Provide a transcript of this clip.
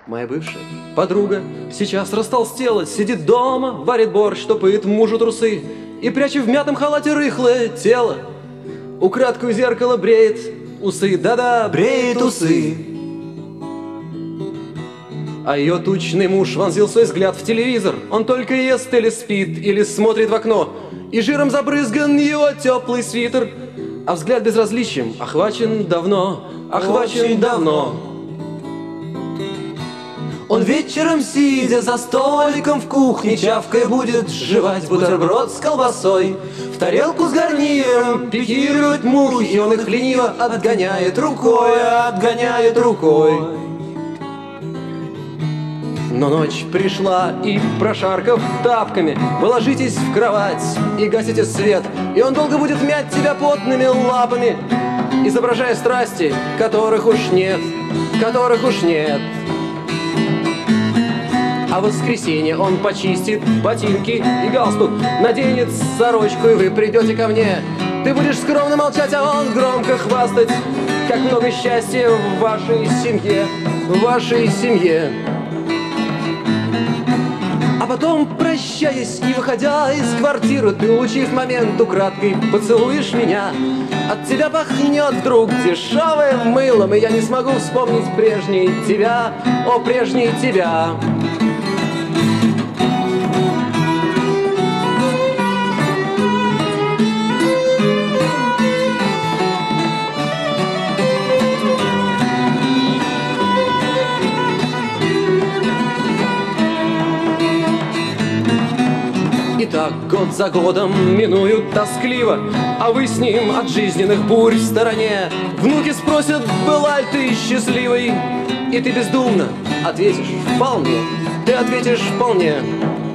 Моя бывшая подруга сейчас растолстела, сидит дома, варит борщ, топает мужу трусы и, пряча в мятом халате рыхлое тело, украдкой зеркало бреет усы, да-да, бреет усы. А ее тучный муж вонзил свой взгляд в телевизор. Он только ест или спит, или смотрит в окно, и жиром забрызган его теплый свитер. А взгляд безразличием охвачен давно, охвачен давно. Он вечером, сидя за столиком в кухне, чавкой будет жевать бутерброд с колбасой. В тарелку с гарниром пикируют мухи, и он их лениво отгоняет рукой, отгоняет рукой. Но ночь пришла, и, прошаркав тапками, вы ложитесь в кровать и гасите свет, и он долго будет мять тебя потными лапами, изображая страсти, которых уж нет, которых уж нет. А в воскресенье он почистит ботинки и галстук, наденет сорочку, и вы придете ко мне. Ты будешь скромно молчать, а он громко хвастать, как много счастья в вашей семье, в вашей семье. А потом, прощаясь и выходя из квартиры, ты, улучив момент, украдкой поцелуешь меня. От тебя пахнет вдруг дешевым мылом, и я не смогу вспомнить прежний тебя, о, прежний тебя. И так год за годом минуют тоскливо, а вы с ним от жизненных бурь в стороне. Внуки спросят, была ли ты счастливой, и ты бездумно ответишь вполне, ты ответишь вполне.